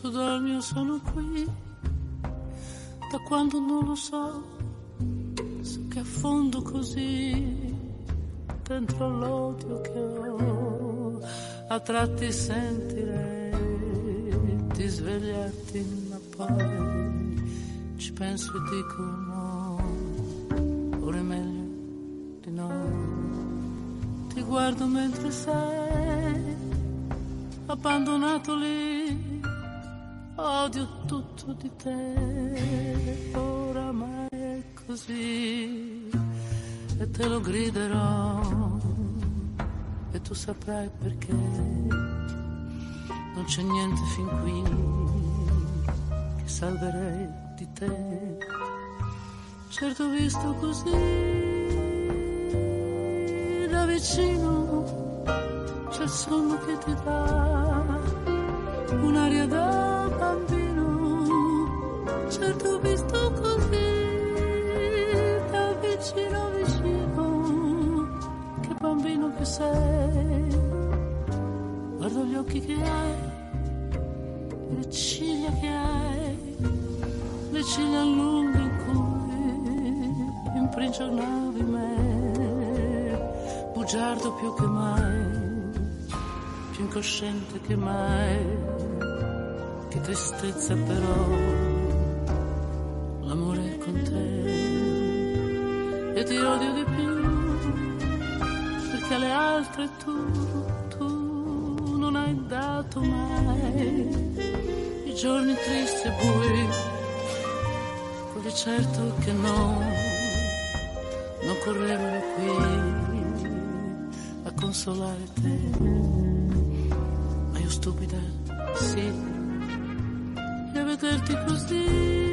tu dormi io sono qui, da quando non lo so, so che affondo così dentro l'odio che ho. A tratti sentirei di svegliarti, ma poi ci penso e dico no, ora è meglio di no. Ti guardo mentre sei abbandonato lì, odio tutto di te, oramai è così e te lo griderò e tu saprai perché non c'è niente fin qui che salverei di te. Certo visto così da vicino c'è il sonno che ti dà un'aria da bambino, certo visto così da vicino vicino, che bambino che sei, guardo gli occhi che hai, le ciglia che hai, le ciglia lunghe in cui imprigionavi me, bugiardo più che mai, più incosciente che mai, che tristezza però, l'amore è con te, e ti odio di più, perché alle altre tu non hai dato mai, i giorni tristi e bui, quelli certo che non correvano qui a consolare te. Stupida, sì, e a vederti così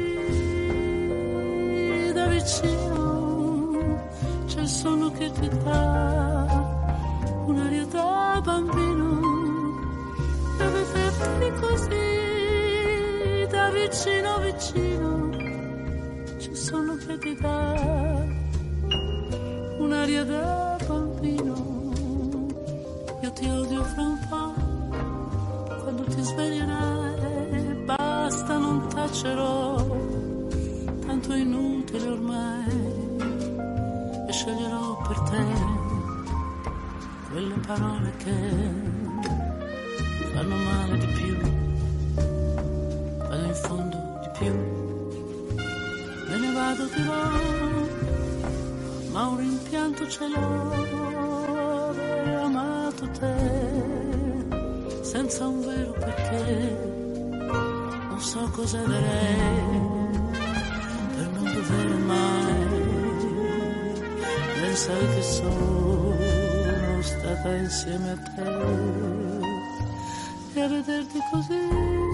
da vicino c'è il sonno che ti dà un'aria da bambino, e a vederti così da vicino vicino c'è il sonno che ti dà un'aria da bambino. Io ti odio fra un po', quando ti sveglierai, basta, non tacerò, tanto è inutile ormai, e sceglierò per te quelle parole che fanno male di più, vado in fondo di più, me ne vado dirò, ma un rimpianto ce l'ho, aver amato te senza un vero perché, non so cosa darei per non dover mai pensare che sono stata insieme a te, e a vederti così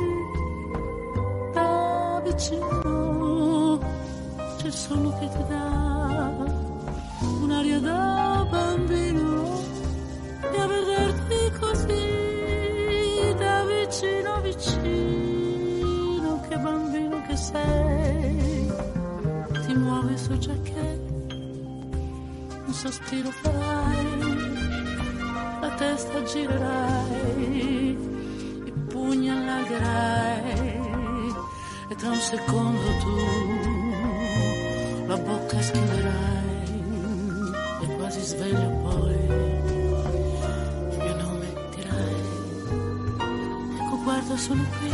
da vicino c'è il sonno che ti dà un'aria da bambino, e a vederti così vicino vicino, che bambino che sei, ti muovi sul giacchetto, un sospiro farai, la testa girerai, i pugni allargherai, e tra un secondo tu la bocca schiuderai, e quasi sveglio poi il mio nome dirai. Guarda, sono qui,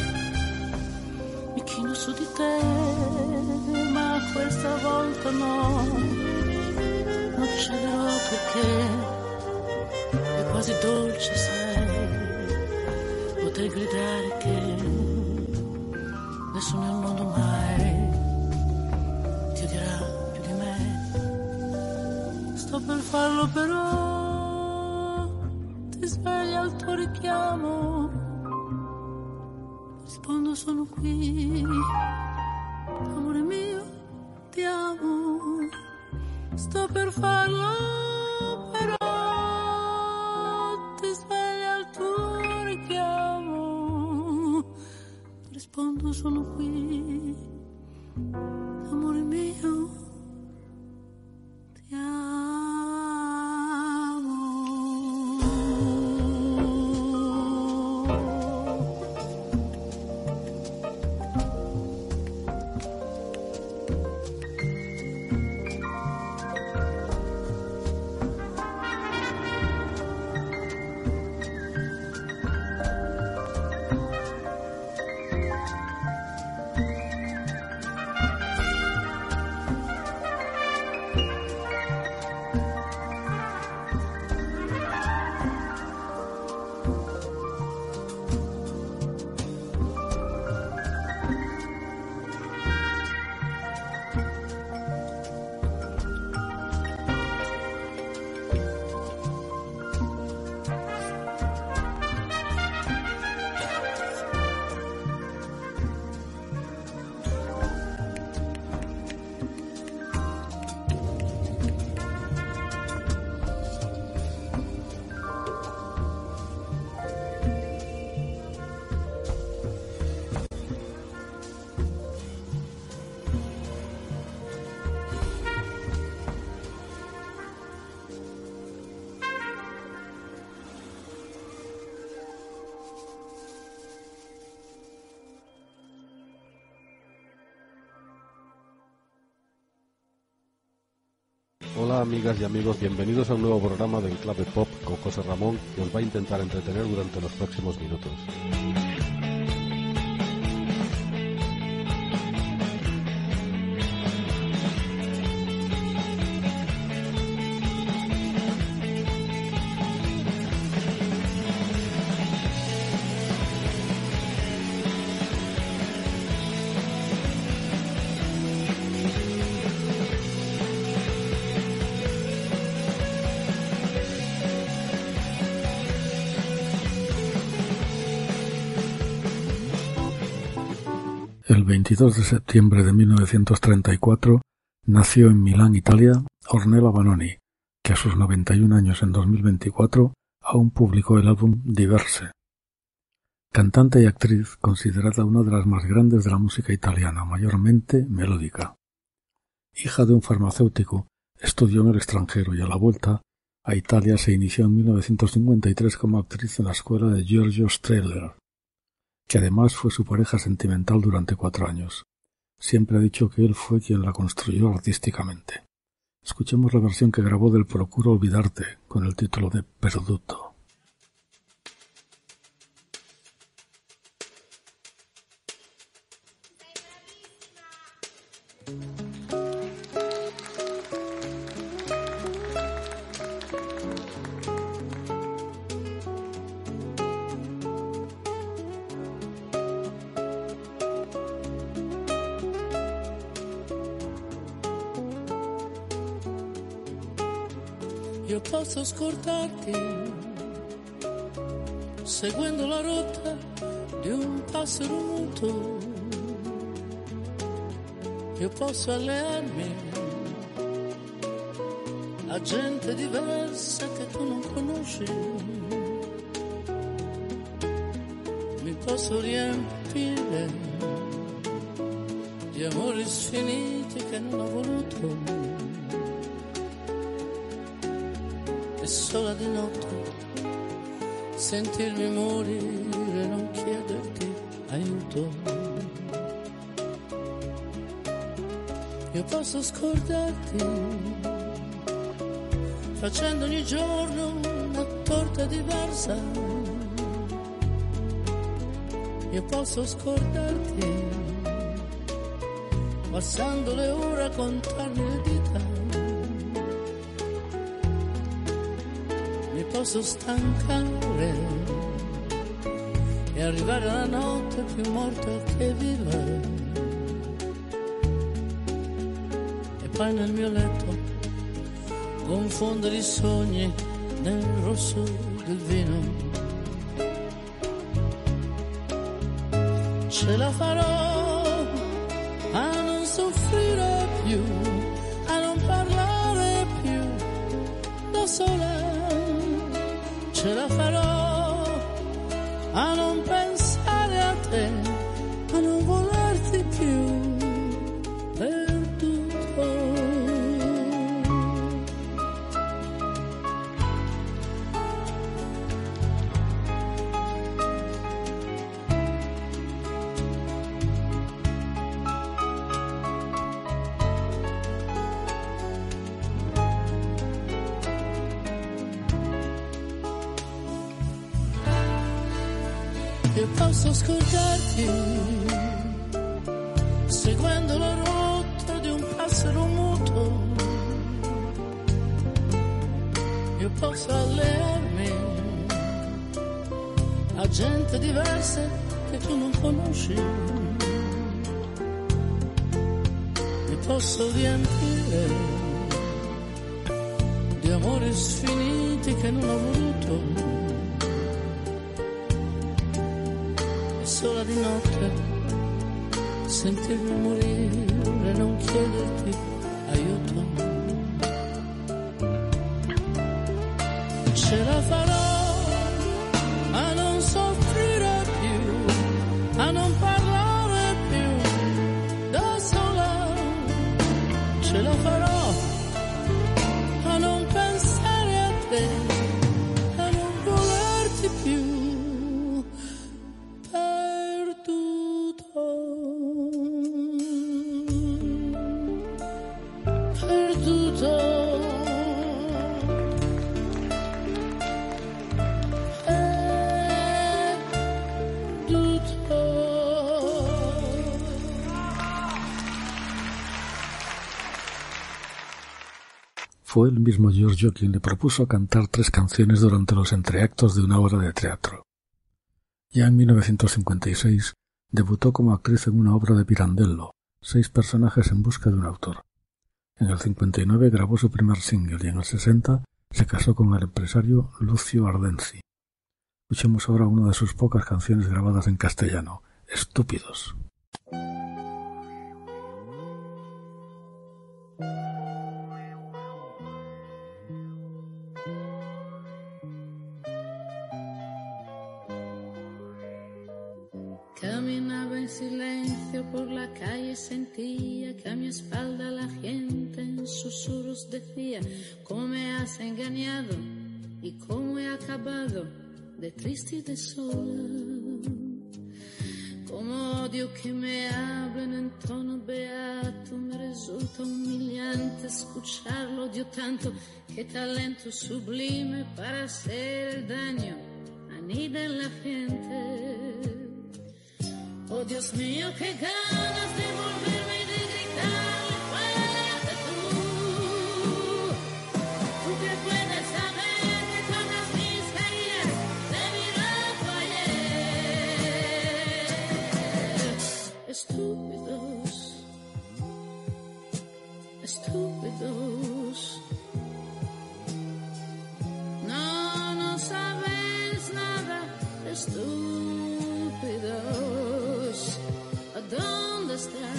mi chino su di te, ma questa volta no, non cederò perché è quasi dolce, sai, potrei gridare che nessuno al mondo mai ti odierà più di me, sto per farlo però, ti sveglia il tuo richiamo, rispondo sono qui, amore mio, ti amo, sto per farlo però, ti sveglia il tuo richiamo, rispondo sono qui, amore mio, ti amo. Hola amigas y amigos, bienvenidos a un nuevo programa de Enclave Pop con José Ramón, que os va a intentar entretener durante los próximos minutos. El 22 de septiembre de 1934 nació en Milán, Italia, Ornella Vanoni, que a sus 91 años en 2024 aún publicó el álbum Diverse. Cantante y actriz considerada una de las más grandes de la música italiana, mayormente melódica. Hija de un farmacéutico, estudió en el extranjero y a la vuelta a Italia se inició en 1953 como actriz en la escuela de Giorgio Strehler, que además fue su pareja sentimental durante 4 años. Siempre ha dicho que él fue quien la construyó artísticamente. Escuchemos la versión que grabó del Procuro olvidarte, con el título de Perduto. Io posso scordarti seguendo la rotta di un passero muto. Io posso allearmi a gente diversa che tu non conosci. Mi posso riempire di amori sfiniti che non ho voluto. Sola di notte sentirmi morire, non chiederti aiuto. Io posso scordarti facendo ogni giorno una torta diversa. Io posso scordarti passando le ore a contarmi le dita. Posso stancare e arrivare alla notte più morta che viva, e poi nel mio letto confondere i sogni nel rosso del vino. Ce la farò a non soffrire più, a non parlare più da sola. Ce la farò a non pensare a te, a non volerti più perduto. Io posso scordarti seguendo la rotta di un passero muto. Io posso allearmi a gente diversa che tu non conosci. Mi posso riempire di amori sfiniti che non ho voluto. Sola di notte sentirmi morire, non chiederti aiuto. Ce la farò a non soffrire più, a non parlare più da sola. Ce la farò a non pensare a te, a non volerti più. Perduto. fue el mismo Giorgio quien le propuso cantar 3 canciones durante los entreactos de una obra de teatro. Ya en 1956 debutó como actriz en una obra de Pirandello, 6 personajes en busca de un autor. En el 59 grabó su primer single y en el 60 se casó con el empresario Lucio Ardenzi. Escuchemos ahora una de sus pocas canciones grabadas en castellano, Estúpidos. Caminaba en silencio por la calle, sentía que a mi espalda la gente en susurros decía: cómo me has engañado y cómo he acabado de triste y de sola. Como odio que me hablen en tono beato, me resulta humillante escucharlo. Odio tanto que talento sublime para hacer el daño anida en la gente. Oh Dios mío, qué ganas de volverme y de gritarle fuerte tú que puedes saber de todas mis caídas, de mi rato ayer. Estúpidos, estúpidos, no sabes nada, estúpidos. ¿Dónde está?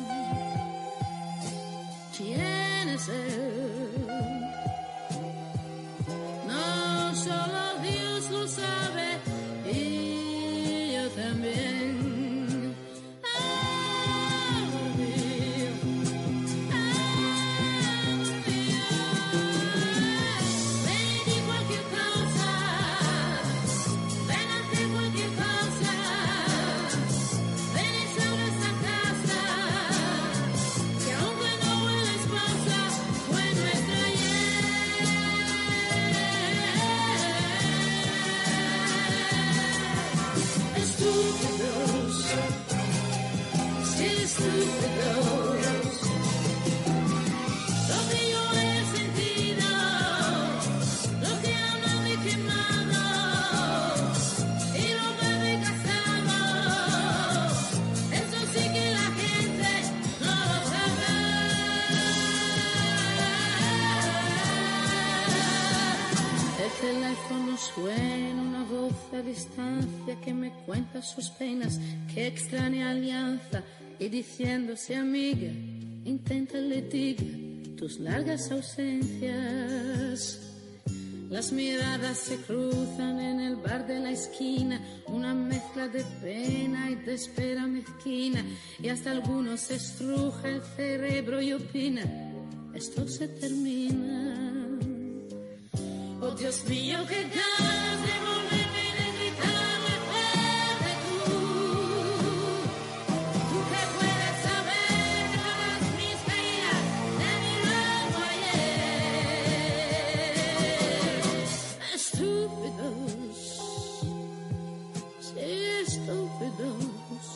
¿Quién es él? No, solo Dios lo sabe y yo también. Amor mío, ven y di cualquier cosa, ven a hacer cualquier cosa. Suena una voz a distancia que me cuenta sus penas, que extraña alianza, y diciéndose amiga, inténtale, diga tus largas ausencias. Las miradas se cruzan en el bar de la esquina, una mezcla de pena y de espera mezquina, y hasta algunos se estruja el cerebro y opina, esto se termina. Oh Dios mío, qué ganas de volverme y de gritarle fuerte tú que puedes saber de todas mis caídas, de mi rato ayer. Estúpidos, sí, estúpidos.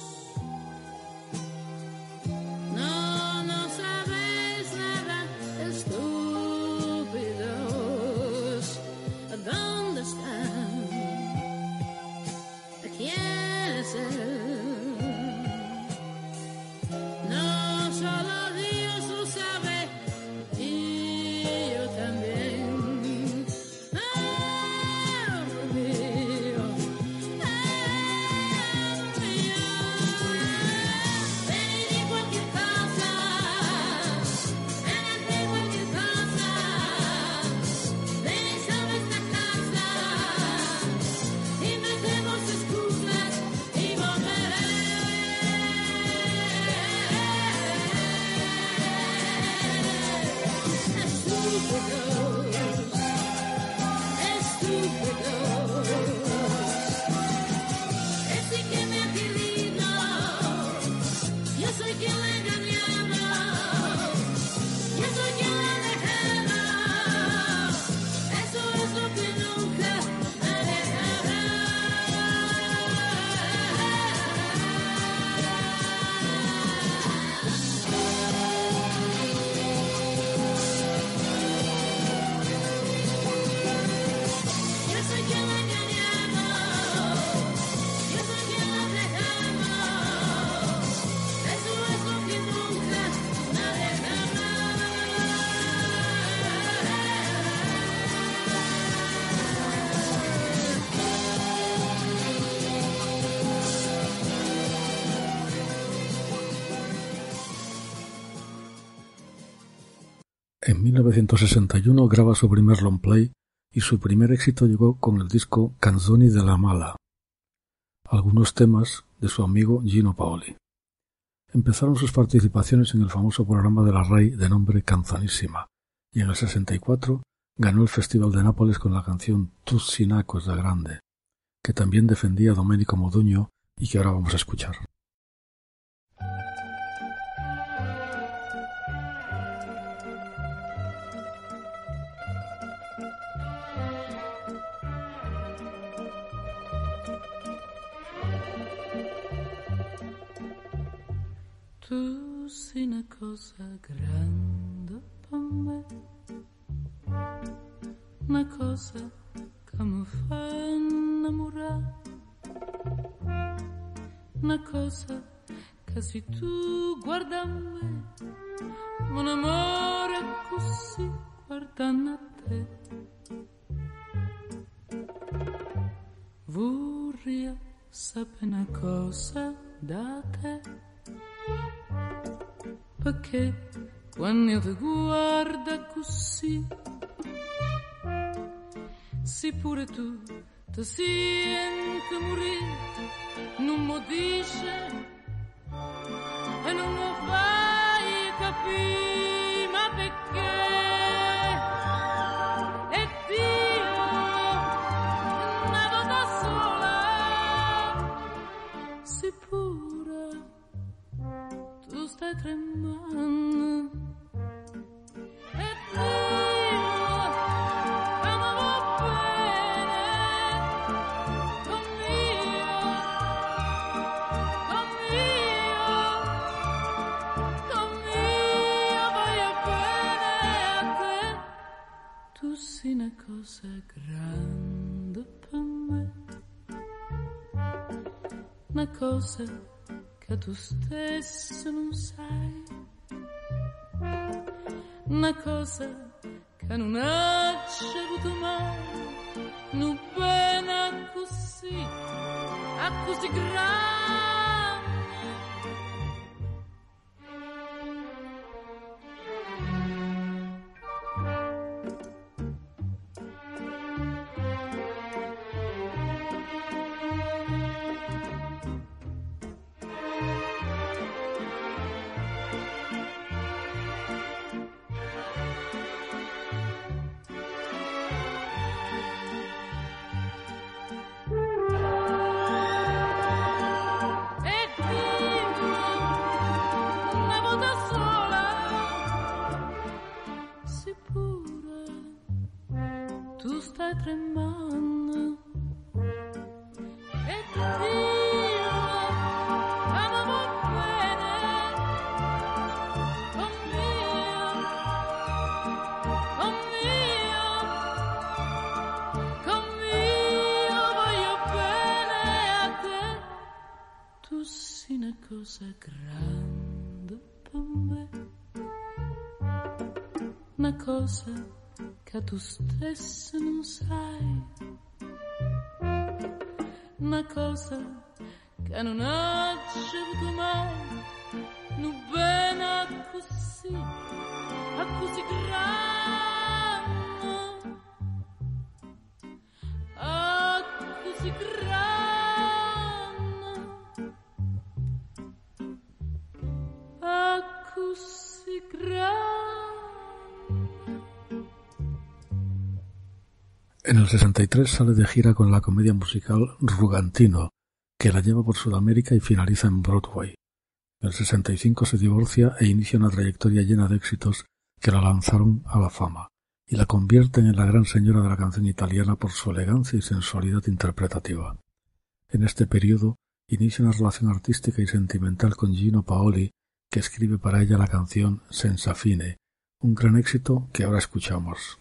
No sabes nada, estúpidos. ¿Dónde están? ¿Quién es él? No, solo Dios lo sabe y yo también. Amor mío, ven y di cualquier cosa, ven a hacer cualquier cosa, ven y salva esta casa, inventemos excusas y volveré. Estúpidos, ese que me ha querido, yo soy quien le he engañado, yo soy quien le he dejado, eso es lo que nunca me dejará. En 1961 graba su primer long play y su primer éxito llegó con el disco Canzoni della Mala, algunos temas de su amigo Gino Paoli. Empezaron sus participaciones en el famoso programa de la RAI de nombre Canzonissima, y en el 64 ganó el Festival de Nápoles con la canción Tu Sinaco da Grande, que también defendía Domenico Modugno y que ahora vamos a escuchar. Tu sei una cosa grande per me, una cosa che mi fa innamorare, una cosa che se tu guarda a me, un amore così guardando a te. Vorrei sapere una cosa da te, perché quando io ti guardo così, se pure tu ti senti morire, non mi dice e non mi fai capire, ma perché? E Dio ne va da sola, se pure tu stai tremando, e Dio amavo bene, conmigo voglio bene a te. Tu sei una cosa grande per me, una cosa che tu stesso non sai, una cosa che non hai avuto mai, non bene così, a così grande. Tremando, e Dio amavo bene, conmigo voglio bene a te. Tu sei una cosa grande per me, una cosa che tu stesso non sai, una cosa che non hai avuto mai, non bene così, a così grande, a così grande, a così grande. En el 63 sale de gira con la comedia musical Rugantino, que la lleva por Sudamérica y finaliza en Broadway. En el 65 se divorcia e inicia una trayectoria llena de éxitos que la lanzaron a la fama y la convierten en la gran señora de la canción italiana por su elegancia y sensualidad interpretativa. En este periodo inicia una relación artística y sentimental con Gino Paoli, que escribe para ella la canción Senza Fine, un gran éxito que ahora escuchamos.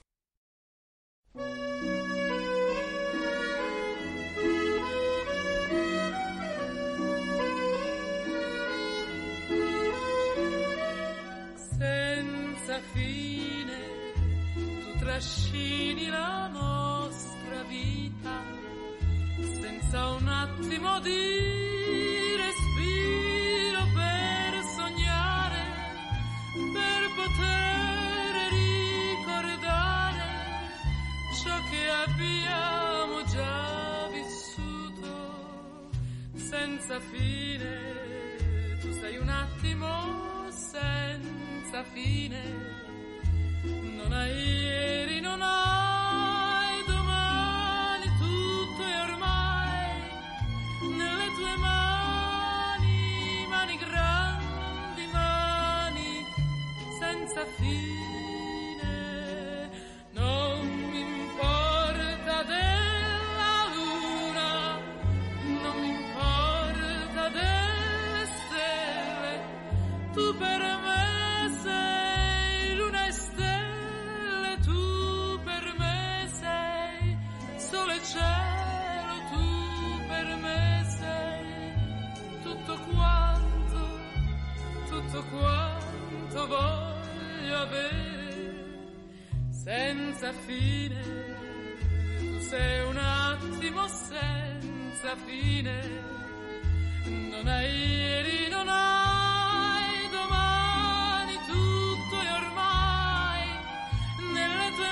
Fine, tu trascini la nostra vita senza un attimo di respiro per sognare, per poter abbiamo già vissuto senza fine. Tu sei un attimo senza fine, non hai ieri, non hai domani, tutto è ormai nelle tue mani, mani grandi, mani senza fine. Tu per me sei luna e stelle, tu per me sei sole e cielo, tu per me sei tutto quanto voglio avere senza fine. Tu sei un attimo senza fine, non hai ieri, non hai domani, tutto è ormai nelle tue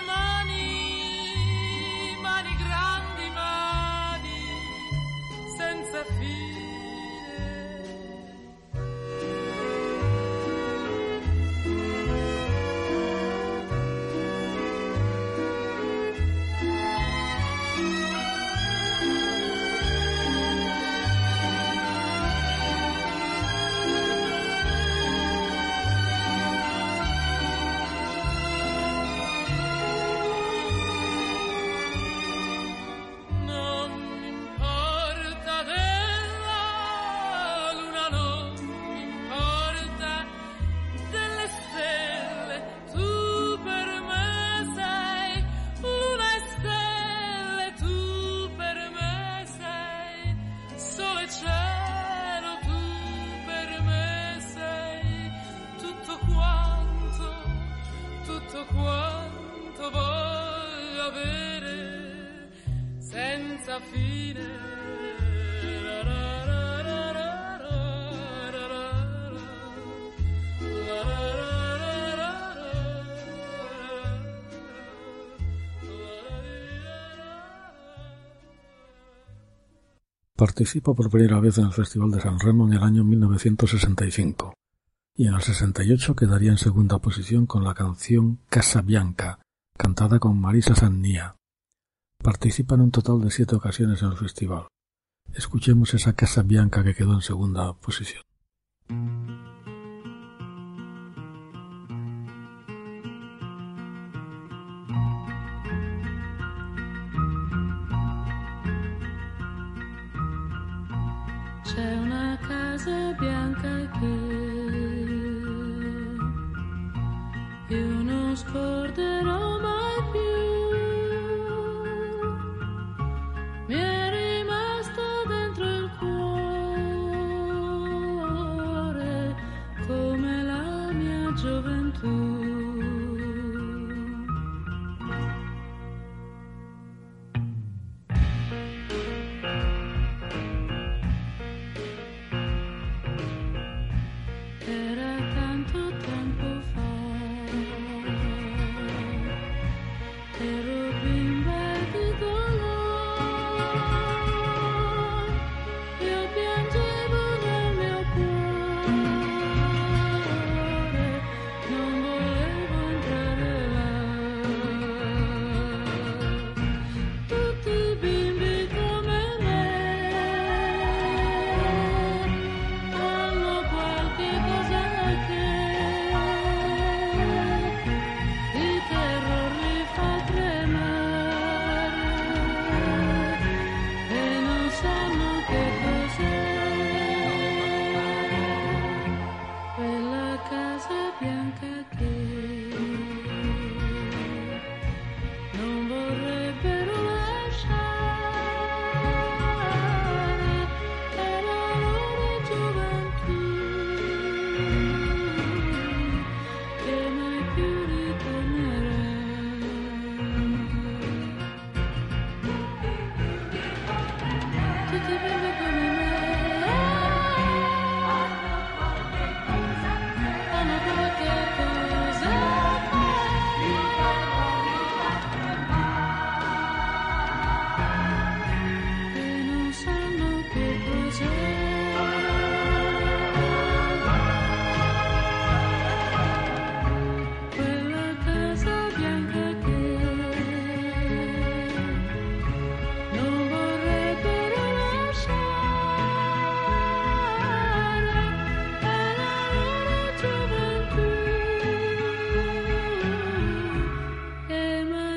mani, mani grandi, mani senza fine. Quanto voglio avere senza fine. Participa por primera vez en el Festival de San Remo en el año 1965 y en el 68 quedaría en segunda posición con la canción Casa Bianca, cantada con Marisa Sannía. Participa en un total de 7 ocasiones en el festival. Escuchemos esa Casa Bianca que quedó en segunda posición. C'è una casa bianca che io non scorderò mai più, mi è rimasto dentro il cuore come la mia gioventù. Era tanto tempo fa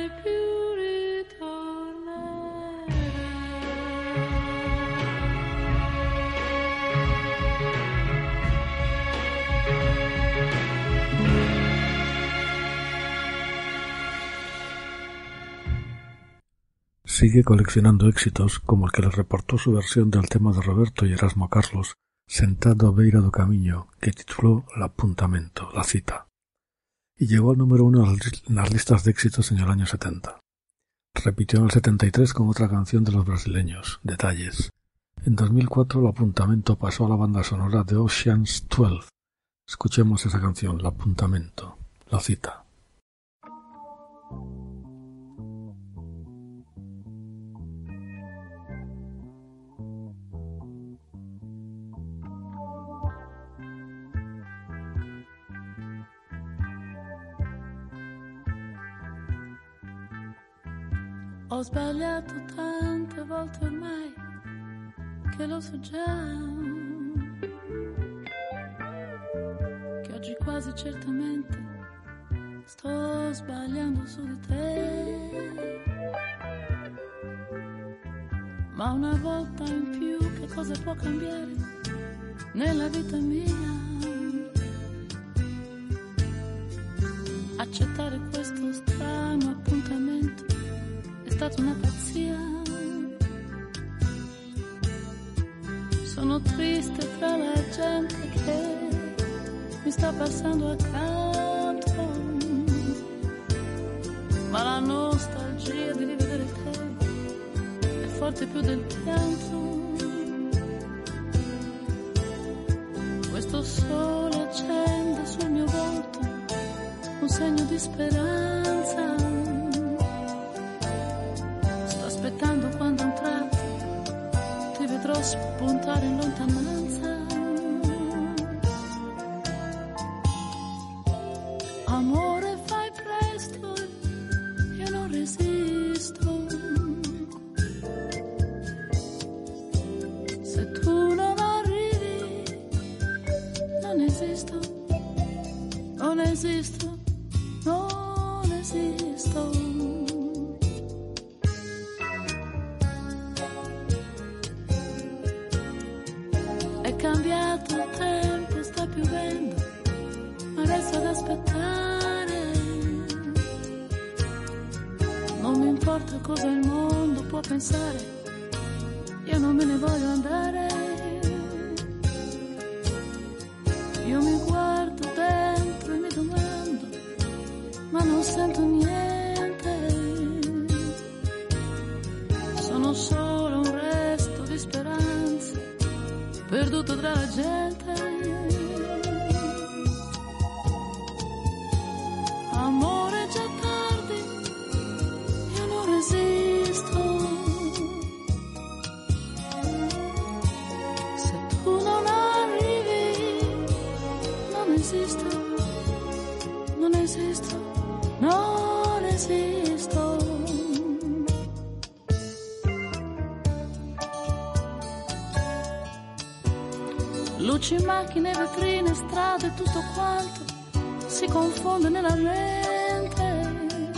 più ritornerai. Sigue coleccionando éxitos como el que le reportó su versión del tema de Roberto y Erasmo Carlos, Sentado á beira do camiño, que tituló L'appuntamento, la cita, y llegó al número 1 en las listas de éxitos en el año 70. Repitió en el 73 con otra canción de los brasileños, Detalles. En 2004 L'appuntamento pasó a la banda sonora de Ocean's 12. Escuchemos esa canción, L'appuntamento, la cita. Ho sbagliato tante volte ormai, che lo so già, che oggi quasi certamente sto sbagliando su di te. Ma una volta in più che cosa può cambiare nella vita mia? Accettare questo strano appuntamento è stata una pazzia. Sono triste tra la gente che mi sta passando accanto, ma la nostalgia di rivedere te è forte più del pianto. Questo sole accende sul mio volto un segno di speranza. Sto aspettando quando un tratto ti vedrò spuntare in lontananza. Amore, fai presto, io non resisto. Se tu non arrivi, non esisto, non esisto, non esisto. È cambiato il tempo, sta piovendo, ma resto ad aspettare. Non mi importa cosa il mondo può pensare, io non me ne voglio andare. Io mi guardo dentro e mi domando, ma non sento niente. Sono solo un resto di speranza, perduto tra la gente. Amore, è già tardi, io non resisto. Se tu non arrivi, non esisto, non esisto, non esisto. Luci, macchine, vetrine, strade, tutto quanto si confonde nella mente.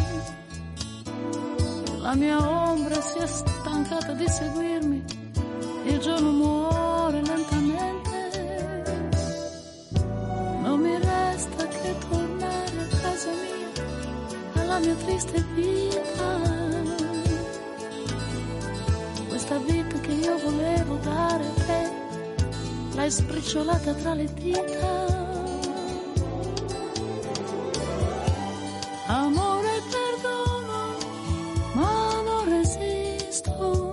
La mia ombra si è stancata di seguirmi, il giorno muore lentamente. Non mi resta che tornare a casa mia, alla mia triste vita. Questa vita che io volevo dare a te, l'hai sbriciolata tra le dita. Amore, perdono, ma non resisto.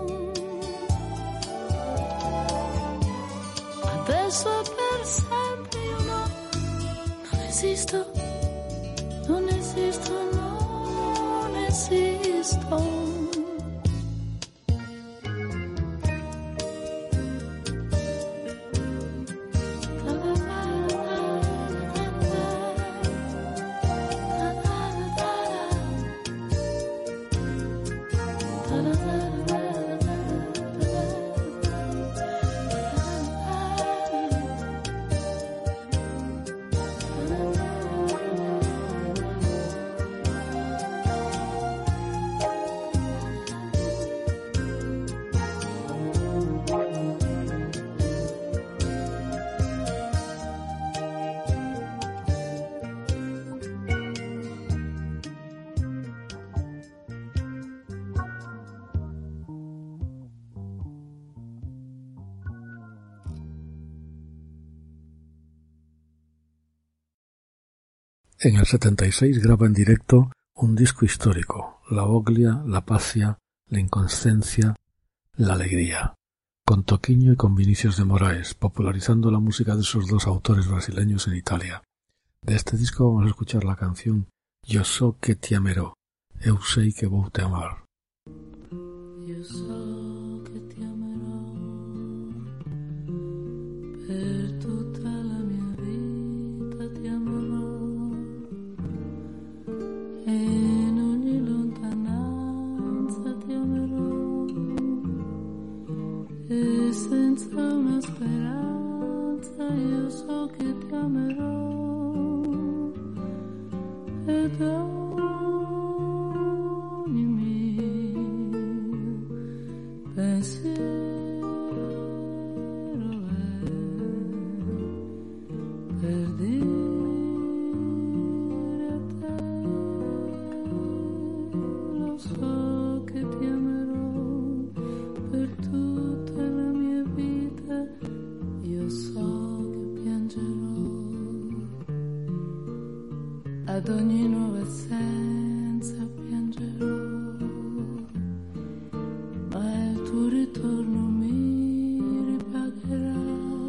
Adesso per sempre io no, non esisto, non esisto, non esisto. En el 76 graba en directo un disco histórico, La Voglia, La Pazia, La Inconscencia, La Alegría, con Toquinho y con Vinicius de Moraes, popularizando la música de esos dos autores brasileños en Italia. De este disco vamos a escuchar la canción Yo so que te amerò, eu sei que vou te amar. Io so che ti amerò per tutta la mia vita, ti amerò e in ogni lontananza ti amerò e senza una speranza io so che ti amerò ed ogni mio pensiero è per dire a te lo so che ti amerò per tutta la mia vita, io so che piangerò ad ogni nuova essenza piangerò, ma il tuo ritorno mi ripagherà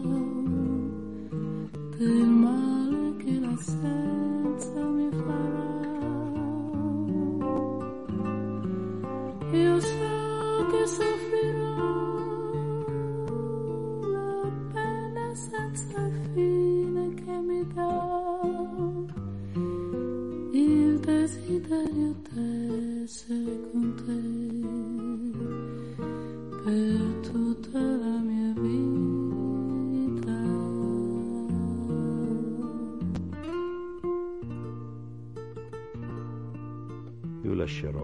del male che l'assenza mi farà. Io so che soffrirò la pena senza fine che mi dà il desiderio d'essere con te per tutta la mia vita. Io lascerò,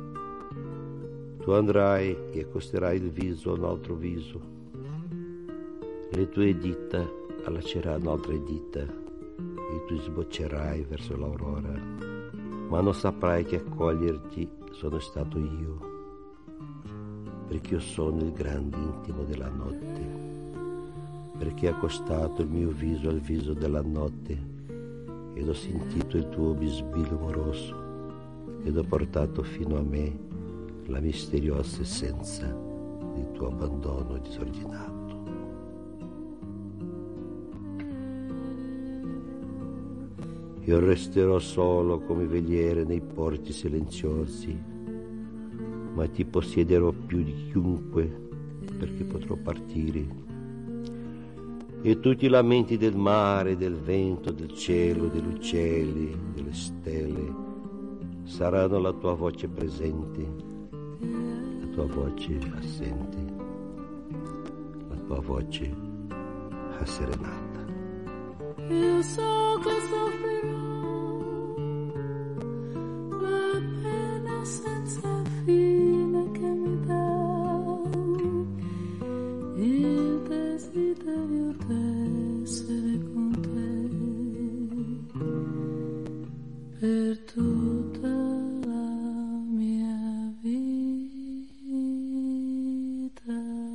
tu andrai e accosterai il viso a un altro viso, le tue dita allaceranno altre dita e tu sboccerai verso l'aurora, ma non saprai che accoglierti sono stato io, perché io sono il grande intimo della notte, perché ho accostato il mio viso al viso della notte ed ho sentito il tuo bisbiglio amoroso ed ho portato fino a me la misteriosa essenza del tuo abbandono disordinato. Io resterò solo come veliere nei porti silenziosi, ma ti possiederò più di chiunque perché potrò partire. E tutti i lamenti del mare, del vento, del cielo, degli uccelli, delle stelle saranno la tua voce presente, la tua voce assente, la tua voce asserenata. Io so che soffrirò la pena senza fine che mi dà il desiderio d'essere con te per tutta la mia vita.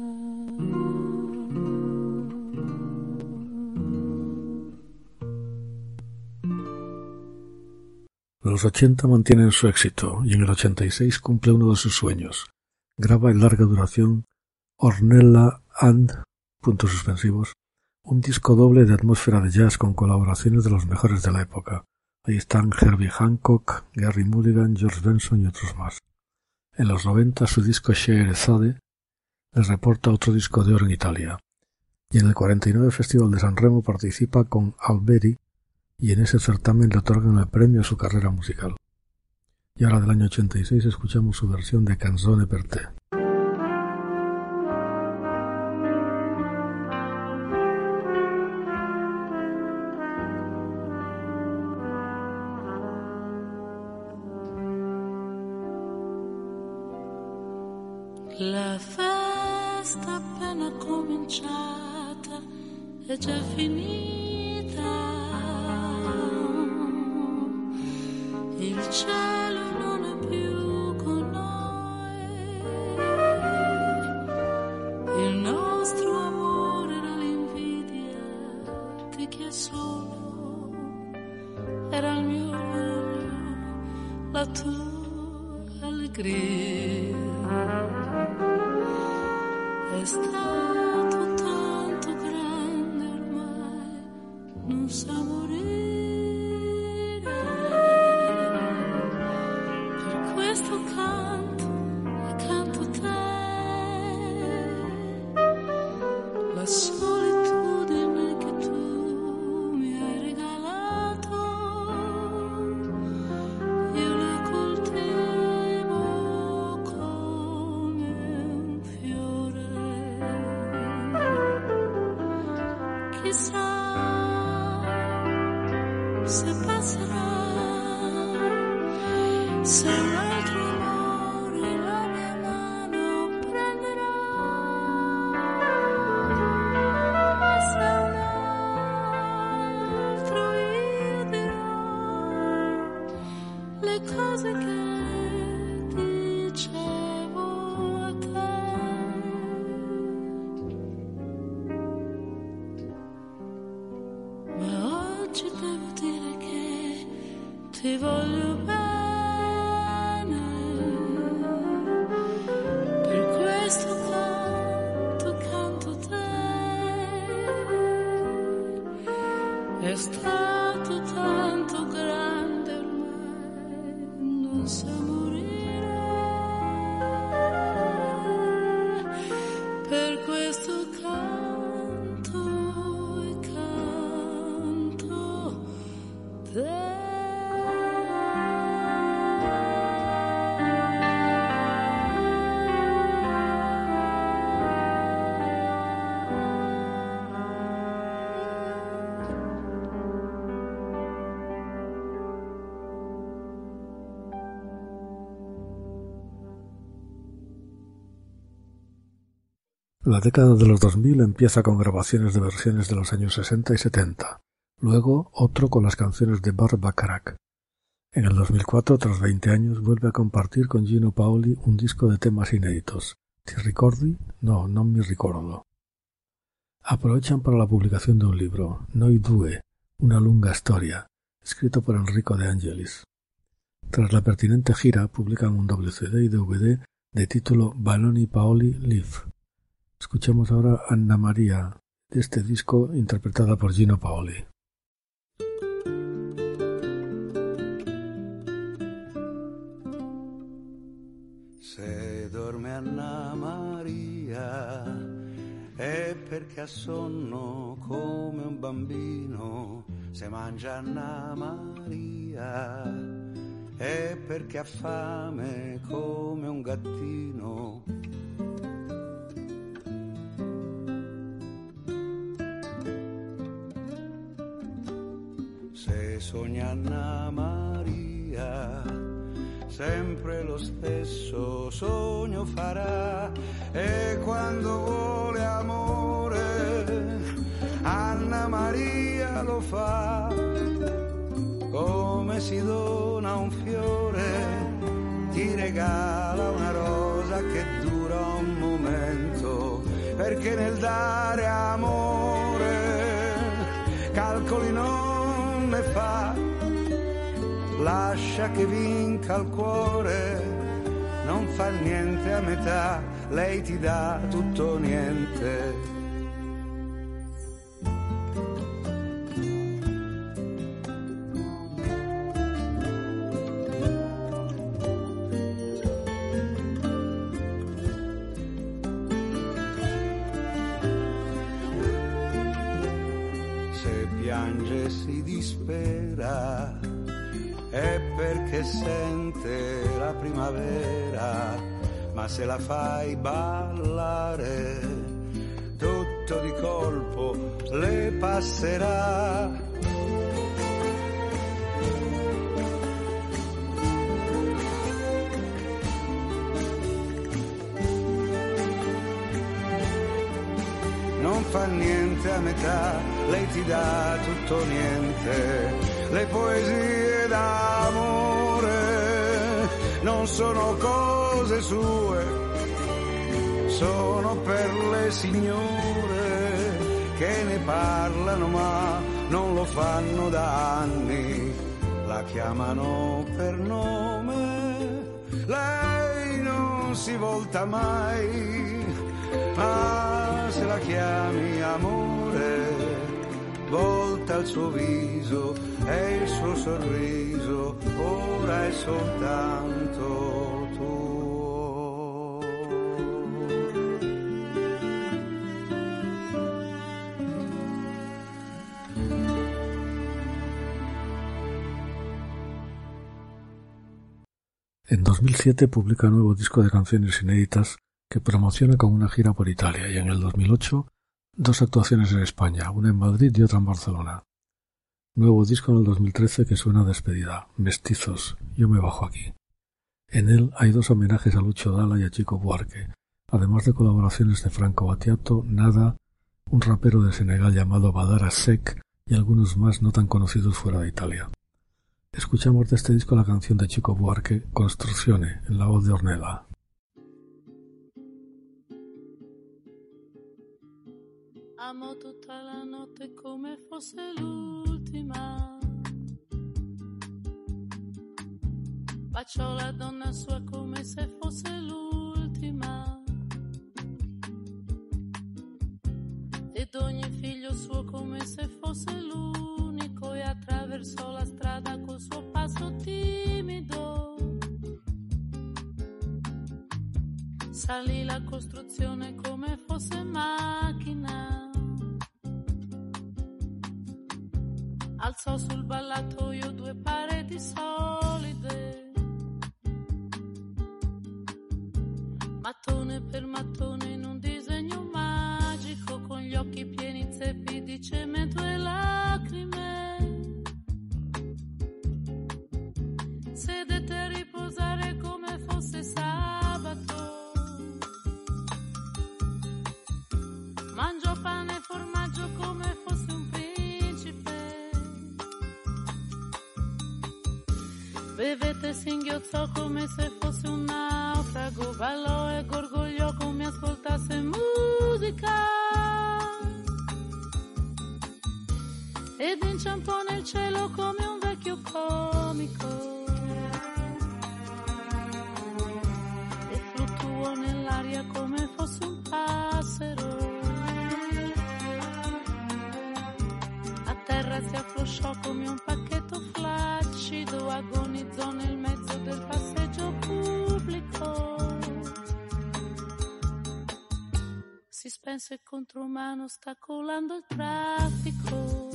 Los 80 mantienen su éxito y en el 86 cumple uno de sus sueños. Graba en larga duración Ornella and... un disco doble de atmósfera de jazz con colaboraciones de los mejores de la época. Ahí están Herbie Hancock, Gary Mulligan, George Benson y otros más. En los 90 su disco Scheherazade les reporta otro disco de oro en Italia. Y en el 49 Festival de San Remo participa con Alberi y en ese certamen le otorgan el premio a su carrera musical. Y ahora del año 86 escuchamos su versión de Canzone per te. La festa appena cominciata è già finita. Il cielo non è più con noi. Il nostro amore era l'invidia di chi è solo. Era il mio allegria. È stato tanto grande ormai, non sa morire. Per questo canto e canto te, la solitudine che tu mi hai regalato, io la coltivo come un fiore. Chissà se passerà, se un altro amore la mia mano prenderà, se un altro io dirò le cose che dicevo a te. Ma oggi devo dire che ti voglio bene, per questo canto te. È stato tanto grande ormai, non sa morire. Per questo canto e canto te. La década de los 2000 empieza con grabaciones de versiones de los años 60 y 70, luego otro con las canciones de Burt Bacharach. En el 2004, tras 20 años, vuelve a compartir con Gino Paoli un disco de temas inéditos. ¿Ti ricordi? No, non mi ricordo. Aprovechan para la publicación de un libro, Noi Due, una lunga storia, escrito por Enrico De Angelis. Tras la pertinente gira, publican un doble CD y DVD de título Vanoni Paoli Live. Escuchemos ahora Anna Maria de este disco interpretada por Gino Paoli. Se dorme Anna Maria è perché ha sonno come un bambino, se mangia Anna Maria è perché ha fame come un gattino. Se sogna Anna Maria, sempre lo stesso sogno farà, e quando vuole amore Anna Maria lo fa, come si dona un fiore, ti regala una rosa che dura un momento, perché nel dare amore calcoli non ne fa, lascia che vinca il cuore, non fa niente a metà, lei ti dà tutto o niente. Se piange si dispera è perché sente la primavera, ma se la fai ballare tutto di colpo le passerà. Non fa niente a metà, lei ti dà tutto o niente. Le poesie d'amore non sono cose sue, sono per le signore che ne parlano ma non lo fanno da anni, la chiamano per nome. Lei si volta mai, ma se la chiami amore, volta il suo viso e il suo sorriso, ora è soltanto tuo. En 2007 publica un nuevo disco de canciones inéditas que promociona con una gira por Italia, y en el 2008 2 actuaciones en España, una en Madrid y otra en Barcelona. Nuevo disco en el 2013 que suena a despedida, Mestizos, Yo me bajo aquí. En él hay 2 homenajes a Lucio Dalla y a Chico Buarque, además de colaboraciones de Franco Battiato, Nada, un rapero de Senegal llamado Badara Seck y algunos más no tan conocidos fuera de Italia. Escuchamos de este disco la canción de Chico Buarque, Costruzione, en la voz de Ornella. Amo tutta la notte come fosse l'ultima, bacio la donna sua come se fosse l'ultima, ed ogni figlio suo come se fosse l'unico, e attraversò la strada col suo passo timido. Salì la costruzione come fosse macchina, alzò sul ballatoio 2 pareti solide, mattone per mattone in un disegno magico, con gli occhi pieni zeppi di cemento e lacrime. Sedette a riposare come fosse sabato, mangiò pane e formaggio come fosse un principe, bevette e singhiozzò come se fosse un naufrago, ballò e gorgogliò come ascoltasse musica, ed inciampò nel cielo come un vecchio comico, e fluttuò nell'aria come fosse un passero. A terra si afflosciò come un pacchetto flaccido, agonizzò nel mezzo del passeggio pubblico. Si spense contro mano ostacolando il traffico.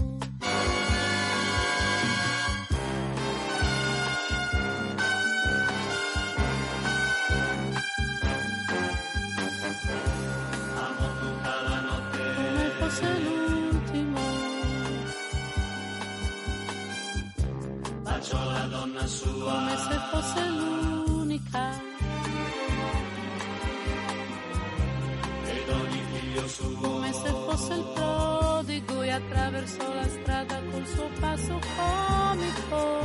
Fosse l'ultimo, baciò la donna sua come se fosse l'unica, ed ogni figlio suo come se fosse il prodigo, e attraversò la strada col suo passo comico.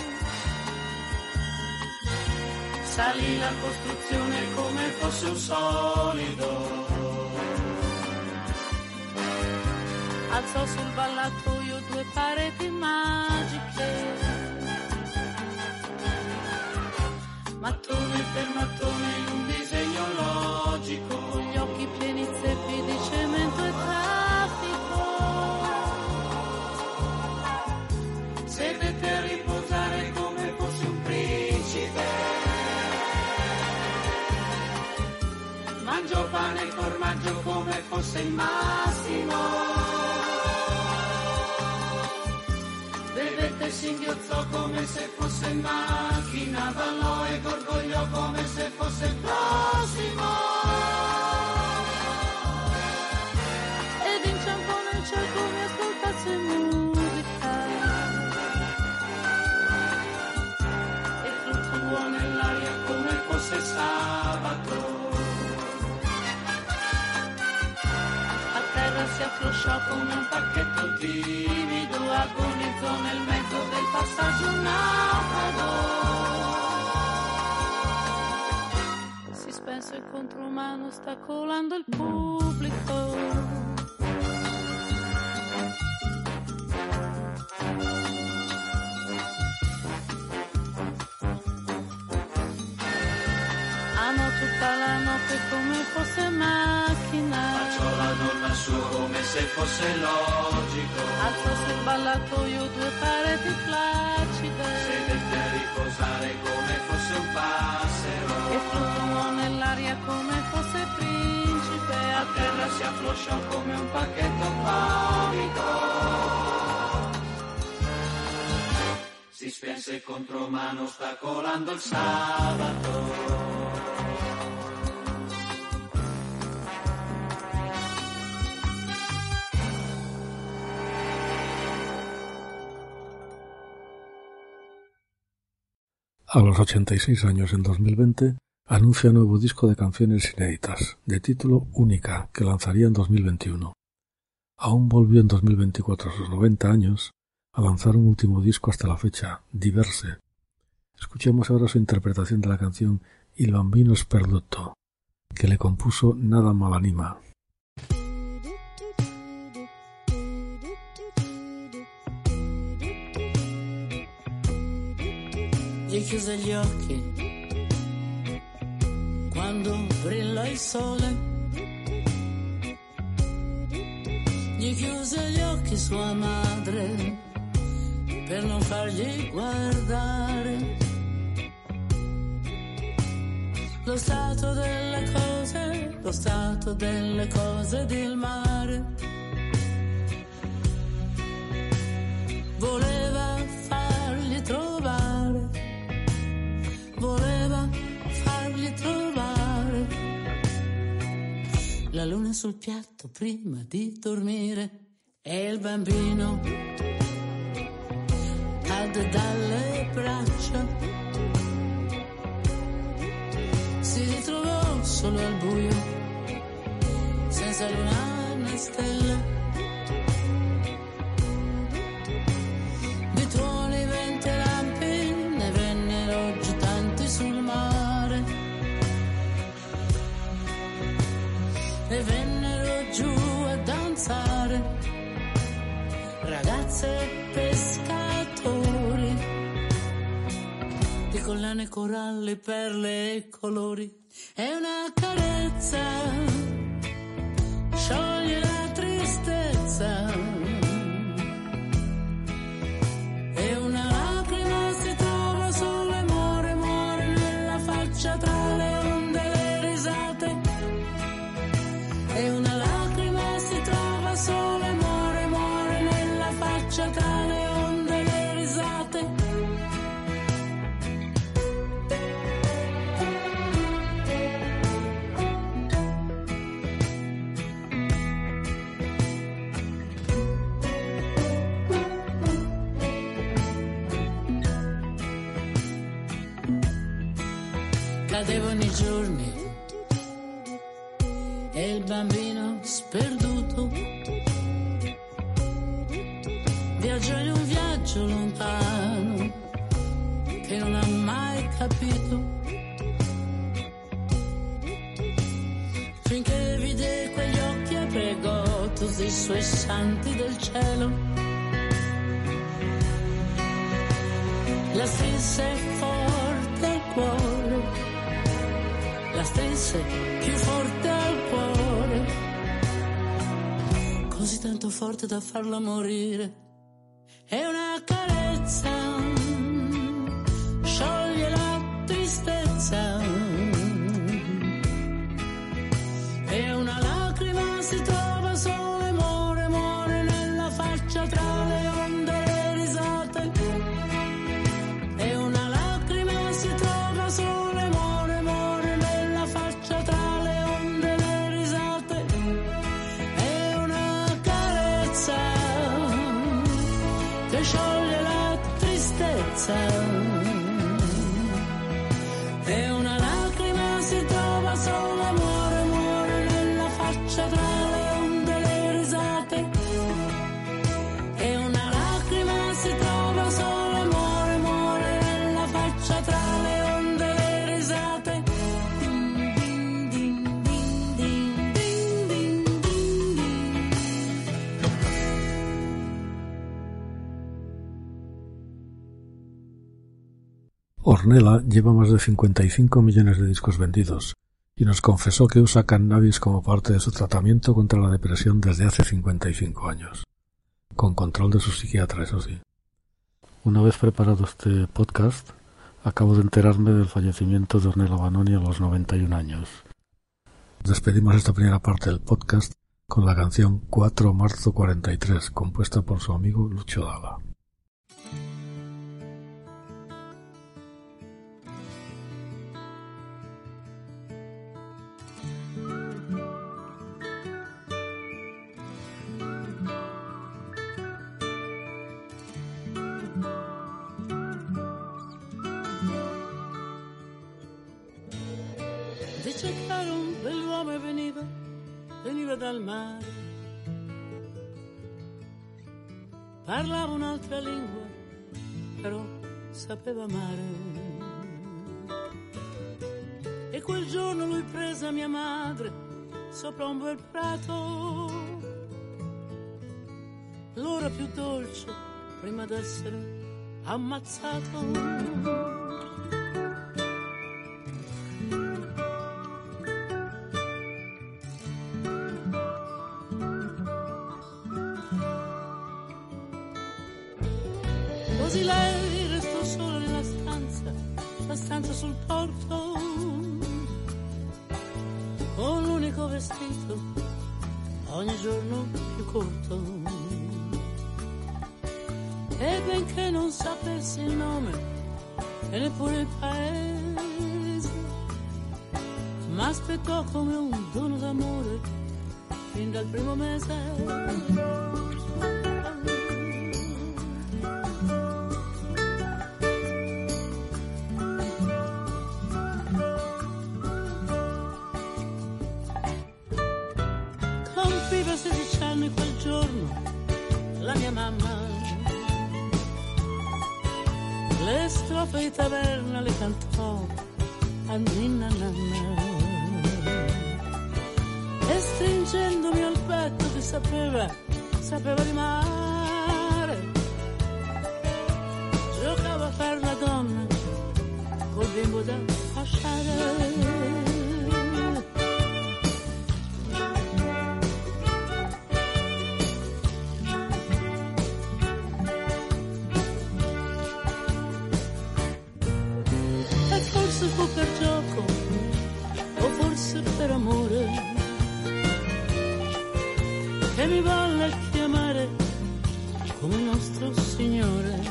Salì la costruzione come fosse un solido, alzò sul ballatoio 2 pareti magiche, mattone per mattone in un disegno logico, con gli occhi pieni zeppi di cemento e traffico. Sedette a riposare come fosse un principe, mangiò pane e formaggio come fosse il massimo, bevette e singhiozzò come se fosse in macchina, ballò e gorgogliò come se fosse il prossimo, ed inciampò nel cielo come ascoltasse musica, e fluttuò nell'aria come fosse sabato. A terra si afflosciò come un pacchetto timido, agonizzò nel mezzo del passaggio un naufrago. Si spense contro mano ostacolando il pubblico. amo tutta la notte come fosse macchina. Faccio la nonna su come se fosse logico. Alzo sul ballatoio due pareti placide. Sedette a riposare come fosse un passero. E fluttuò nell'aria come fosse principe. A terra si afflosciò come un pacchetto comico. Si spense contro mano ostacolando il sabato. A los 86 años en 2020, anuncia nuevo disco de canciones inéditas, de título Única, que lanzaría en 2021. Aún volvió en 2024 a sus 90 años a lanzar un último disco hasta la fecha, Diverse. Escuchemos ahora su interpretación de la canción Il bambino sperduto, que le compuso Nada Malanima. Gli chiuse gli occhi quando brilla il sole, gli chiuse gli occhi sua madre per non fargli guardare lo stato delle cose del mare. Voleva fargli trovare la luna sul piatto prima di dormire, e il bambino cadde dalle braccia, si ritrovò solo al buio, senza luna né stelle, di tuoni, venti e lampi ne vennero giù tanti sul mare, e vennero giù a danzare ragazze e pescatori di collane, coralli, perle e colori. È una carezza, scioglie la tristezza, e una lacrima si trova solo, muore nella faccia tra le onde e le risate. E una lacrima si trova sola, muore nella faccia tra le onde e le risate. Cadevano i giorni e il bambino sperduto viaggiò in un viaggio lontano che non ha mai capito, finché vide quegli occhi e pregò tutti i suoi santi del cielo. La strinse forte al cuore, la strinse più forte al cuore, così tanto forte da farla morire. È una carezza, scioglie la tristezza, e una lacrima si trova sola, muore nella faccia tra le onde e le risate. E una lacrima si trova sola, muore nella faccia tra le onde e le risate. È una carezza che scioglie la tristezza, e una lacrima si trova sola, muore nella faccia tra le onde e le risate. E una lacrima si trova sola, muore nella faccia tra le onde e le risate. Din, din, din, din, din, din, din, din. Ornella lleva más de 55 millones de discos vendidos y nos confesó que usa cannabis como parte de su tratamiento contra la depresión desde hace 55 años. Con control de su psiquiatra, eso sí. Una vez preparado este podcast, acabo de enterarme del fallecimiento de Ornella Vanoni a los 91 años. Despedimos esta primera parte del podcast con la canción 4 marzo 43, compuesta por su amigo Lucio Dalla. Dice che era un bell'uomo e veniva dal mare. Parlava un'altra lingua, però sapeva amare. E quel giorno lui prese mia madre sopra un bel prato, l'ora più dolce prima d'essere ammazzato. Così lei restò sola nella stanza, la stanza sul porto, con l'unico vestito ogni giorno più corto. E benché non sapesse il nome e neppure il paese, m'aspettò come un dono d'amore fin dal primo mese. Compiva 16 anni quel giorno la mia mamma, le strofe di taverna le cantò a ninna nanna, e stringendomi al petto che sapeva di mare, giocava a far la donna col bimbo da fasciare. Fu per gioco o forse per amore che mi volle chiamare come nostro Signore.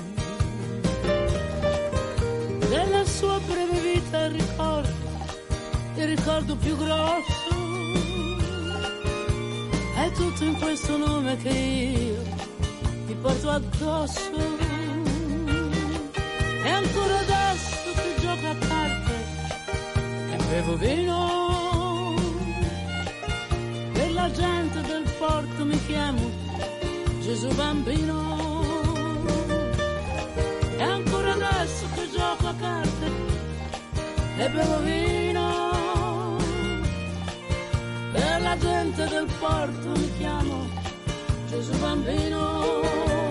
Della sua breve vita il ricordo più grosso è tutto in questo nome che io ti porto addosso. E ancora adesso che gioco a carte e bevo vino, per la gente del porto mi chiamo Gesù Bambino. E ancora adesso che gioco a carte e bevo vino, per la gente del porto mi chiamo Gesù Bambino.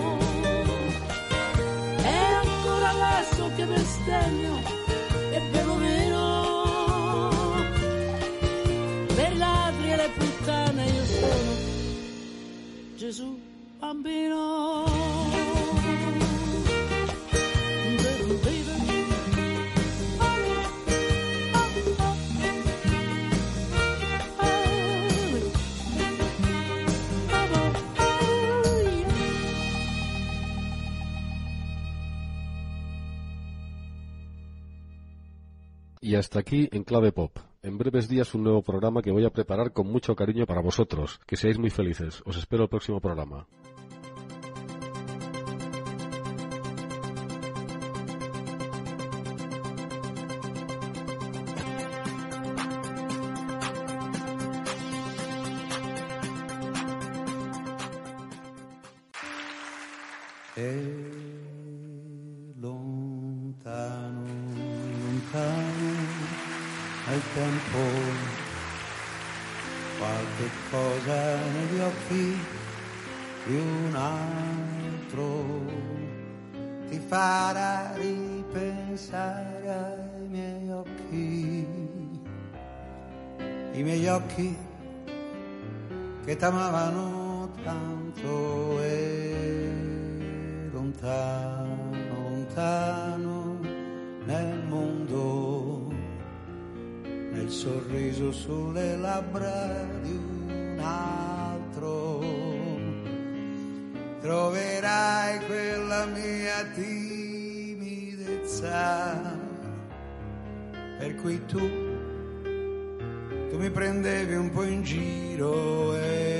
E ancora adesso che bestemmio e bevo vino, per ladri e le puttane io sono Gesù Bambino. Y hasta aquí en Clave Pop. En breves días un nuevo programa que voy a preparar con mucho cariño para vosotros. Que seáis muy felices. Os espero el próximo programa. Lontano, lontano nel tempo, qualche cosa negli occhi di un altro ti farà ripensare ripensare ai miei occhi che t'amavano tanto e lontano, lontano nel mondo, nel sorriso sulle labbra di un altro, troverai quella mia timidezza per cui tu mi prendevi un po' in giro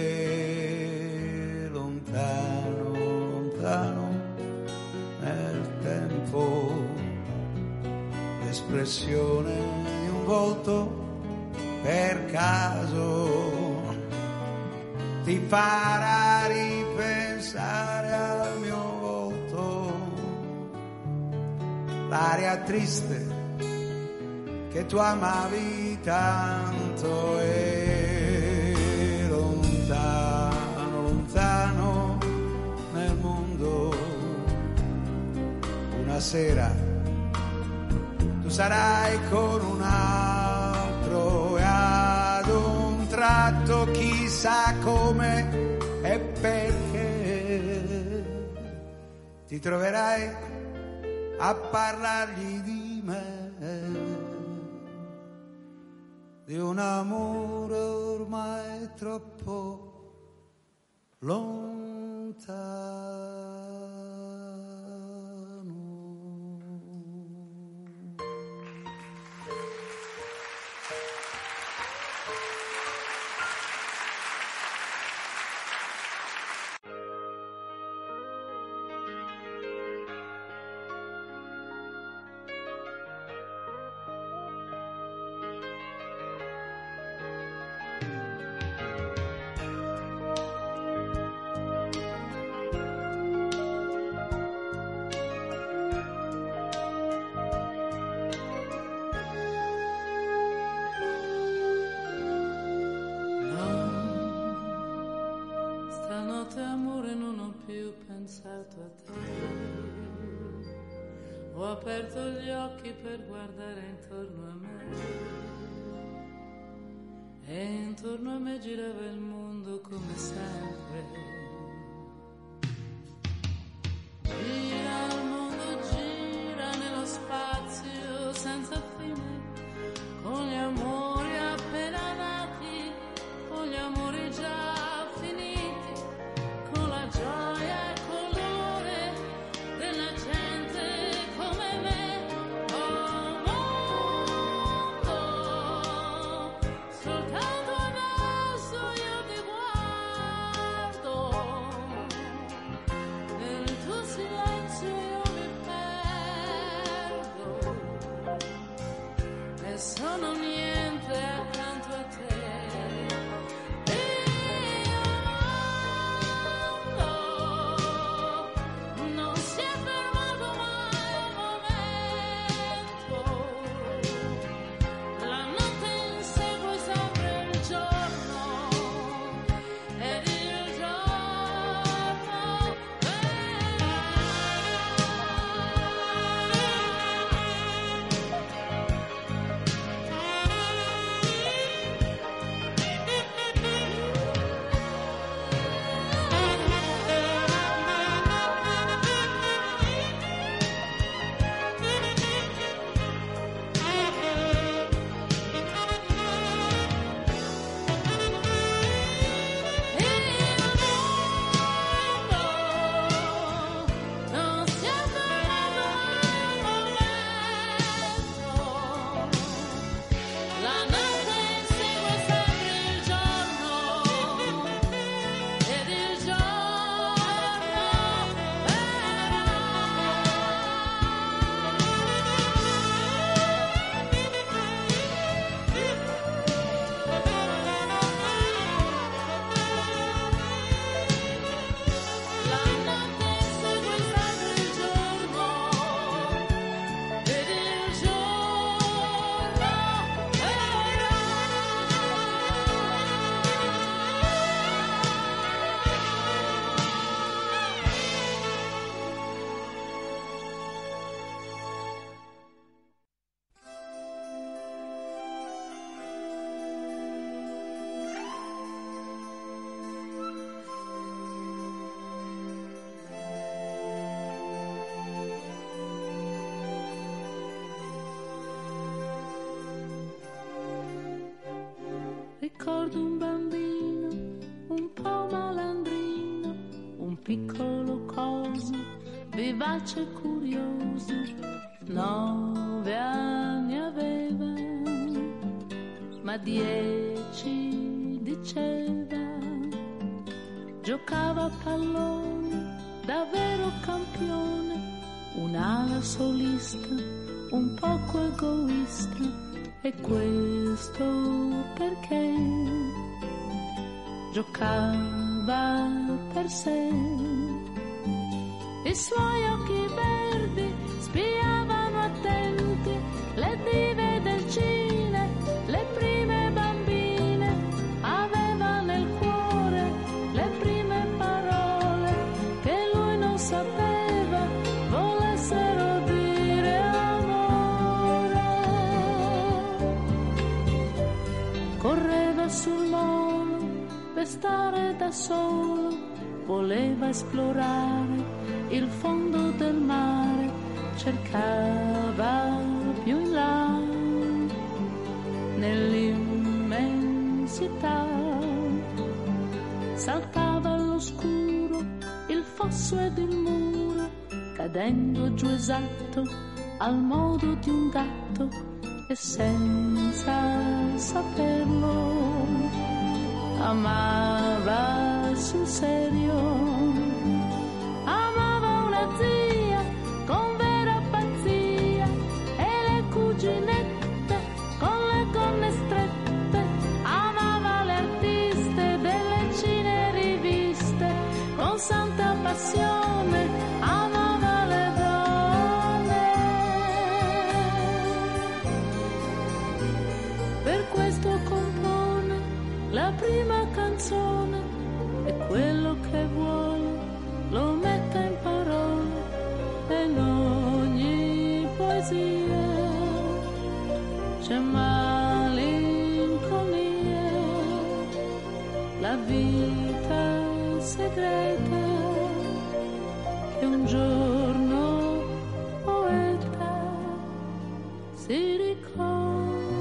e lontano, lontano nel tempo, l'espressione di un volto per caso ti farà ripensare al mio volto, l'aria triste che tu amavi tanto e lontano, lontano nel mondo, una sera tu sarai con un altro e ad un tratto chissà come e perché ti troverai a parlargli di me, di un amore ormai troppo lontano. Ho aperto gli occhi per guardare intorno a me e intorno a me girava il mondo come sempre. Gira il mondo, gira nello spazio senza fine, con gli amori appena nati, con gli amori già finiti, con la gioia e il colore della gente come me. Oh mondo, soltanto adesso io ti guardo. vivace e curioso, 9 anni aveva, ma 10 diceva. Giocava a pallone, davvero campione, un'ala solista, un poco egoista, e questo perché giocava per sé. I suoi occhi verdi spiavano attenti le dive del cine, le prime bambine, aveva nel cuore le prime parole che lui non sapeva volessero dire amore. Correva sul molo per stare da solo, voleva esplorare il fondo del mare, cercava più in là nell'immensità. Saltava all'oscuro il fosso ed il muro, cadendo giù esatto al modo di un gatto, e senza saperlo amava sul serio. Amava una zia con vera pazzia e le cuginette con le gonne strette. Amava le artiste delle cine riviste con santa passione. Amava le donne. Per questo compone la prima canzone, e quello che vuole lo metta in parole, e in ogni poesia c'è malinconia, la vita segreta che un giorno poeta si ricorderà.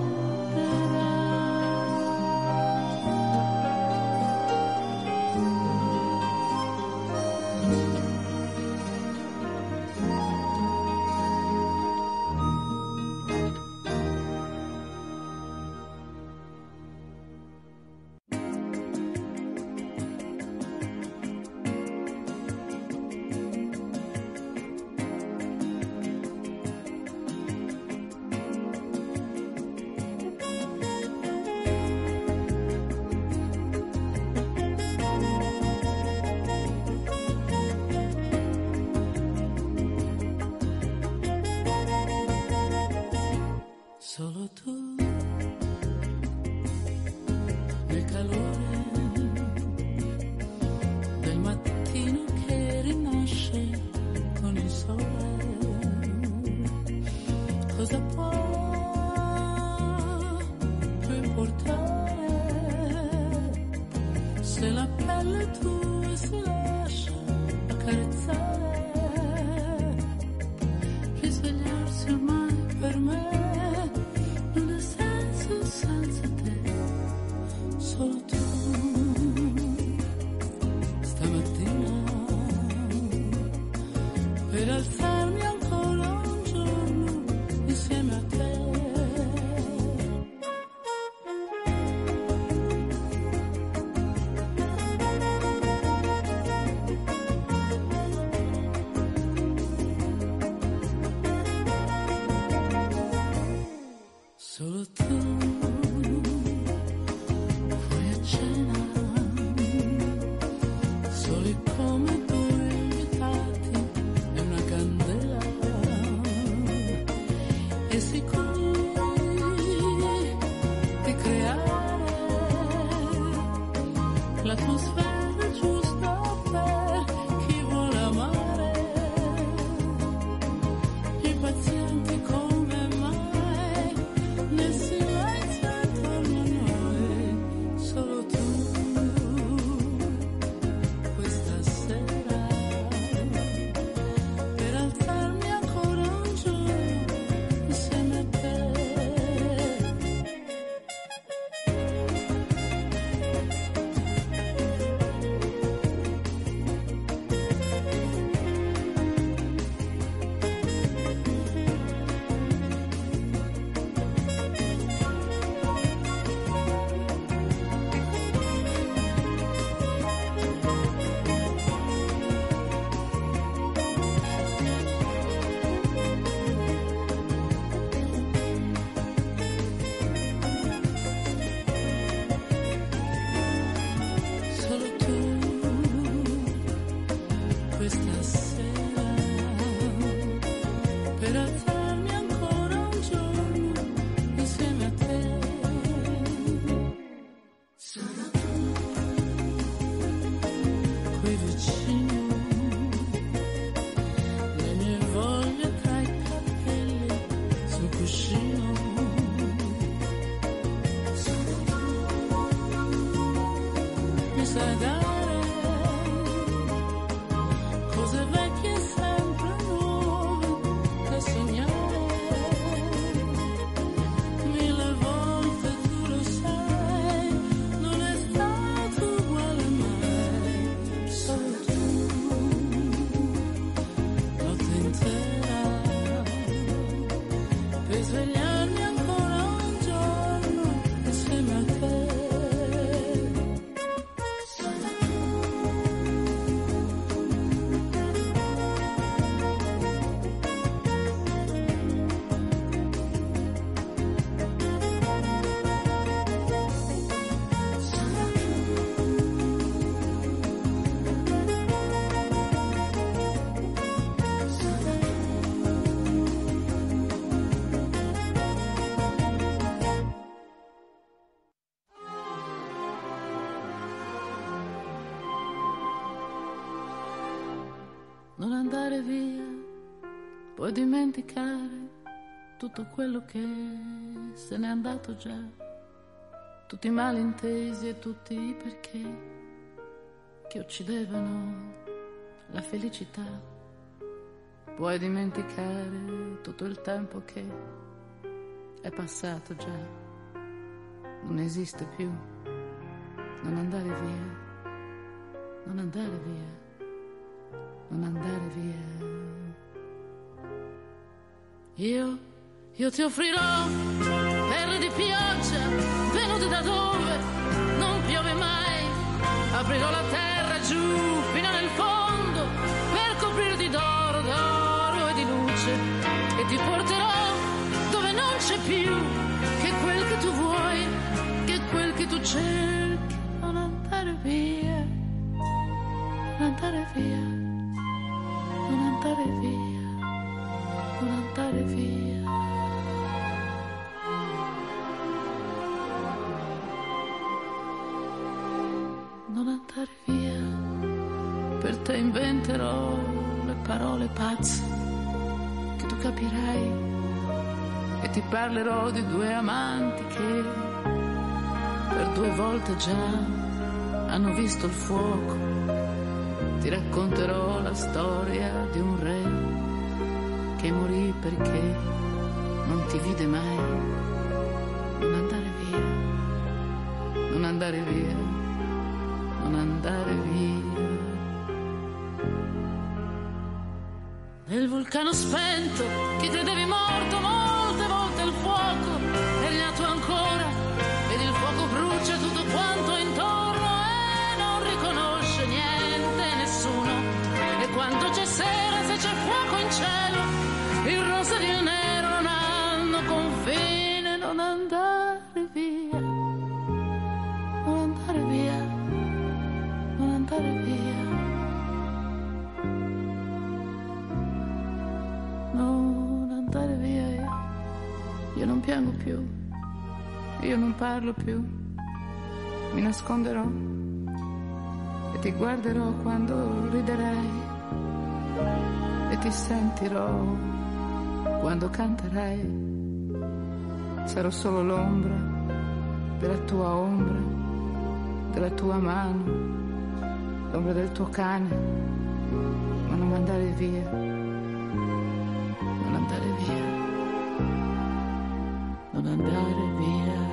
Solo tu, nel calore del mattino che rinasce con il sole, cosa può più importare se la pelle tua si lascia accarezzare? Risvegliarsi ormai per me senza te, solo tu. Stamattina per alzarmi ancora un giorno insieme a te. sai dare cose vecchie e sempre nuove da sognare. Mille volte tu lo sai, non è stato uguale mai. Solo tu, notte intera, per svegliarmi ancora un giorno insieme a te. Non andare via, puoi dimenticare tutto quello che se n'è andato già, tutti i malintesi e tutti i perché che uccidevano la felicità. Puoi dimenticare tutto il tempo che è passato già, non esiste più. Non andare via, non andare via, non andare via. Io ti offrirò perle di pioggia venute da dove non piove mai. Aprirò la terra giù fino nel fondo per coprirti d'oro, d'oro e di luce, e ti porterò dove non c'è più che quel che tu vuoi, che quel che tu cerchi. Non andare via, non andare via, non andare via, non andare via. Non andare via, per te inventerò le parole pazze che tu capirai, e ti parlerò di due amanti che per 2 volte già hanno visto il fuoco. Ti racconterò la storia di un re che morì perché non ti vide mai. Non andare via, non andare via, non andare via. Nel vulcano spento che credevi morto, molte volte il fuoco è nato ancora, ed il fuoco brucia tutto quanto è intorno e non riconosce niente, nessuno. E quando c'è sera, se c'è fuoco in cielo, il rosa e il nero non hanno confine. Non andare via, non andare via, non andare via, non andare via. Io non piango più, io non parlo più, mi nasconderò e ti guarderò quando riderai, e ti sentirò quando canterai. Sarò solo l'ombra della tua ombra, della tua mano, l'ombra del tuo cane. Ma non andare via, non andare via, non andare via.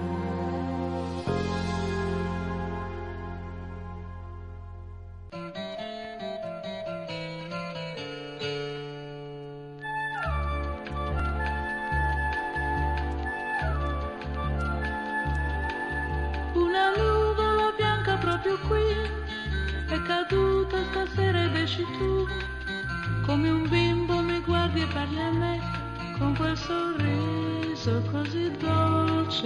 Come un bimbo mi guardi e parli a me con quel sorriso così dolce.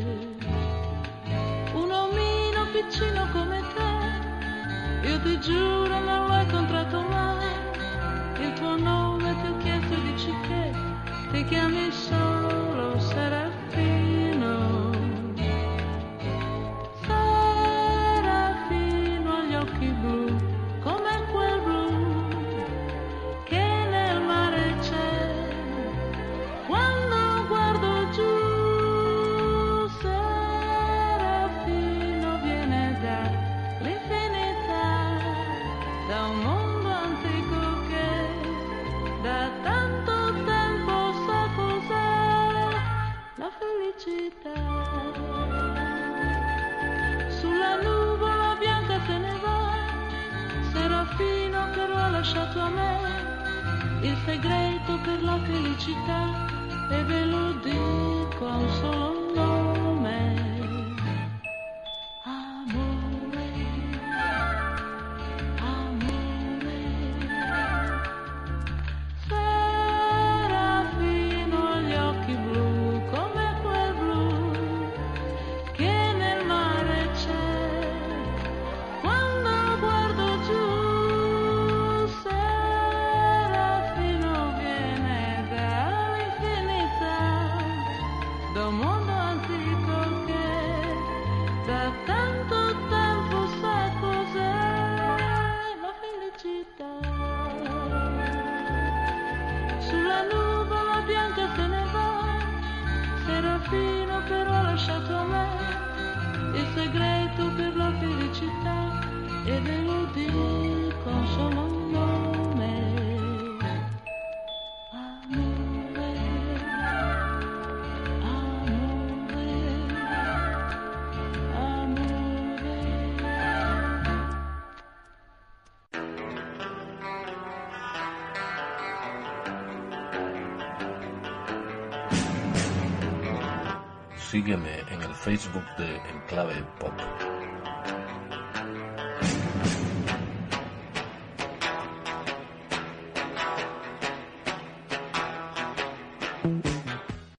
Un omino piccino come te, io ti giuro non l'ho incontrato mai. Il tuo nome ti ho chiesto e dici che ti chiami solo Serafino. Serafino agli occhi blu, come quel blu che nel mare c'è quando guardo giù. Serafino viene da lì. il segreto per la felicità, e ve lo dico a un solo nome. Però lasciato a me il segreto per la felicità, e ve lo dico a un solo nome. Amore, amore, amore. Sígueme en el Facebook de Enclave Pop.